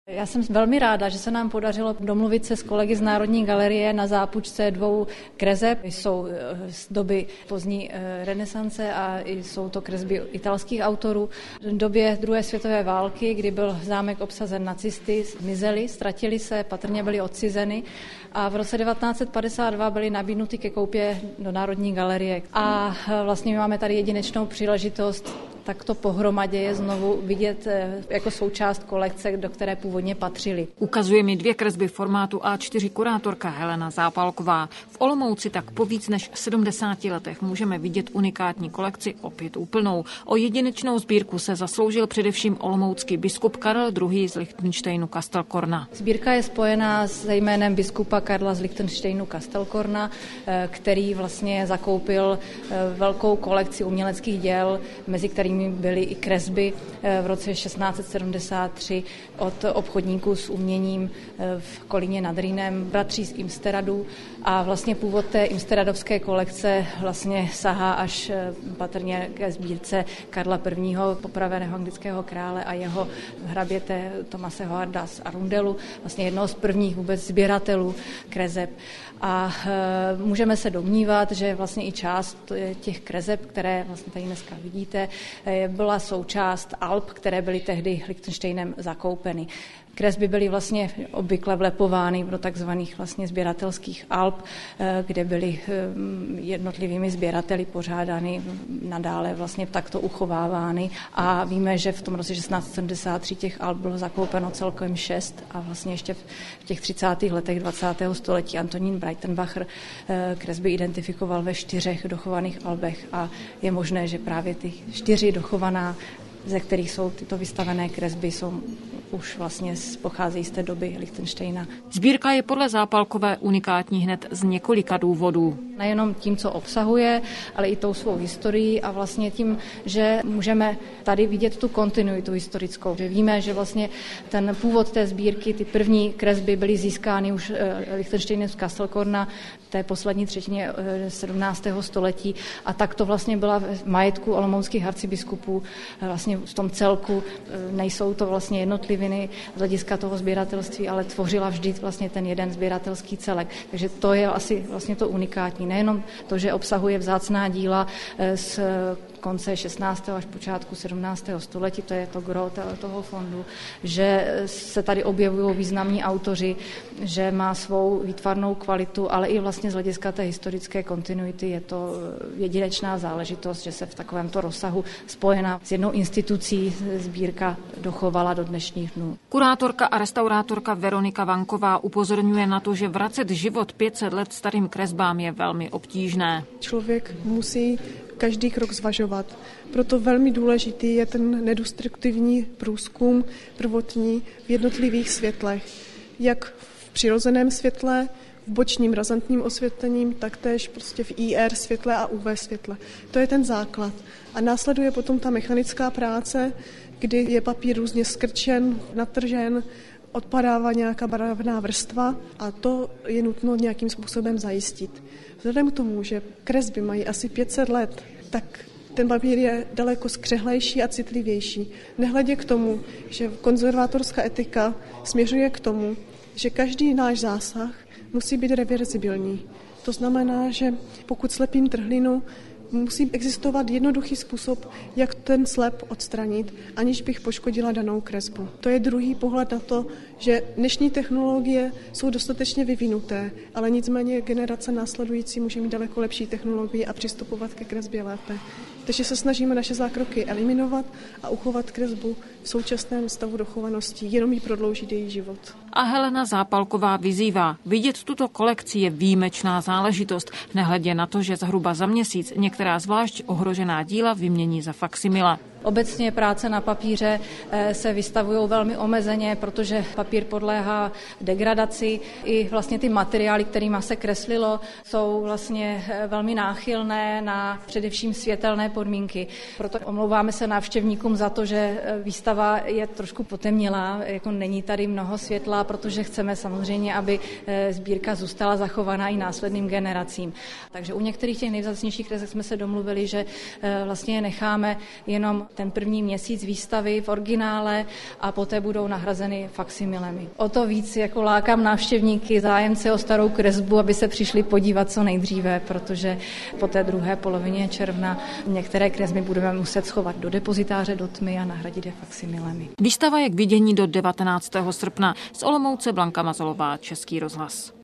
Já jsem velmi ráda, že se nám podařilo domluvit se s kolegy z Národní galerie na zápůjčce 2 kreseb. Jsou z doby pozdní renesance a jsou to kresby italských autorů. V době druhé světové války, kdy byl zámek obsazen nacisty, zmizely, ztratili se, patrně byly odcizeny a v roce 1952 byly nabídnuty ke koupě do Národní galerie. A vlastně my máme tady jedinečnou příležitost takto pohromadě je znovu vidět jako součást kolekce, do které původně patřily. Ukazuje mi 2 kresby formátu A4 kurátorka Helena Zápalková. V Olomouci tak po víc než 70 letech můžeme vidět unikátní kolekci opět úplnou. O jedinečnou sbírku se zasloužil především olomoucký biskup Karel II. Z Lichtensteinu Kastelkorna. Sbírka je spojená se jménem biskupa Karla z Lichtensteinu Kastelkorna, který vlastně zakoupil velkou kolekci uměleckých děl, mezi kterými byly i kresby v roce 1673 od obchodníků s uměním v Kolíně nad Rýnem, bratří z Imsteradu. A vlastně původ té imsteradovské kolekce vlastně sahá až patrně ke sbírce Karla I. popraveného anglického krále a jeho hraběte Thomase Howarda z Arundelu, vlastně jednoho z prvních vůbec sběratelů kreseb. A můžeme se domnívat, že vlastně i část těch kreseb, které vlastně tady dneska vidíte, byla součást alb, které byly tehdy Lichtensteinem zakoupeny. Kresby byly vlastně obvykle vlepovány do takzvaných vlastně sběratelských alb, kde byly jednotlivými sběrateli pořádány, nadále vlastně takto uchovávány. A víme, že v tom roce 1673 těch alb bylo zakoupeno celkem 6 a vlastně ještě v těch 30. letech 20. století Antonín Breitenbacher kresby identifikoval ve 4 dochovaných albech a je možné, že právě ty 4 dochovaná, ze kterých jsou tyto vystavené kresby, jsou už vlastně pocházejí z té doby Lichtensteina. Sbírka je podle Zápalkové unikátní hned z několika důvodů. Nejenom tím, co obsahuje, ale i tou svou historií a vlastně tím, že můžeme tady vidět tu kontinuitu historickou. Že víme, že vlastně ten původ té sbírky, ty první kresby byly získány už Lichtensteinem z Kastelkorna v té poslední třetině 17. století a tak to vlastně byla v majetku olomouckých arcibiskupů. Vlastně v tom celku nejsou to vlastně jednotliviny z hlediska toho sběratelství, ale tvořila vždy vlastně ten jeden sběratelský celek. Takže to je asi vlastně to unikátní. Nejenom to, že obsahuje vzácná díla z konce 16. až počátku 17. století, to je to gro toho fondu, že se tady objevují významní autoři, že má svou výtvarnou kvalitu, ale i vlastně z hlediska té historické kontinuity je to jedinečná záležitost, že se v takovémto rozsahu spojená s jednou institucí sbírka dochovala do dnešních dnů. Kurátorka a restaurátorka Veronika Vanková upozorňuje na to, že vracet život 500 let starým kresbám je velmi obtížné. Člověk musí každý krok zvažovat. Proto velmi důležitý je ten nedestruktivní průzkum prvotní v jednotlivých světlech. Jak v přirozeném světle, v bočním razantním osvětlením, taktéž prostě v IR světle a UV světle. To je ten základ. A následuje potom ta mechanická práce, kdy je papír různě skrčen, natržen, odpadává nějaká barevná vrstva a to je nutno nějakým způsobem zajistit. Vzhledem k tomu, že kresby mají asi 500 let, tak ten papír je daleko skřehlejší a citlivější. Nehledě k tomu, že konzervátorská etika směřuje k tomu, že každý náš zásah musí být reverzibilní. To znamená, že pokud slepím trhlinu, musí existovat jednoduchý způsob, jak ten slep odstranit, aniž bych poškodila danou kresbu. To je druhý pohled na to, že dnešní technologie jsou dostatečně vyvinuté, ale nicméně generace následující může mít daleko lepší technologii a přistupovat ke kresbě lépe. Takže se snažíme naše zákroky eliminovat a uchovat kresbu v současném stavu dochovanosti, jenom jí prodloužit její život. A Helena Zápalková vyzývá, vidět tuto kolekci je výjimečná záležitost, nehledě na to, že zhruba za měsíc některá zvlášť ohrožená díla vymění za faksimila. Obecně práce na papíře se vystavují velmi omezeně, protože papír podléhá degradaci. I vlastně ty materiály, kterými se kreslilo, jsou vlastně velmi náchylné na především světelné podmínky. Proto omlouváme se návštěvníkům za to, že výstava je trošku potemnělá, jako není tady mnoho světla, protože chceme samozřejmě, aby sbírka zůstala zachovaná i následným generacím. Takže u některých těch nejvzácnějších kreseb jsme se domluvili, že vlastně je necháme jenom ten první měsíc výstavy v originále a poté budou nahrazeny faksimilemi. O to víc jako lákám návštěvníky, zájemce o starou kresbu, aby se přišli podívat co nejdříve, protože po té druhé polovině června některé kresby budeme muset schovat do depozitáře do tmy a nahradit je faksimilemi. Výstava je k vidění do 19. srpna. Z Olomouce Blanka Mazalová, Český rozhlas.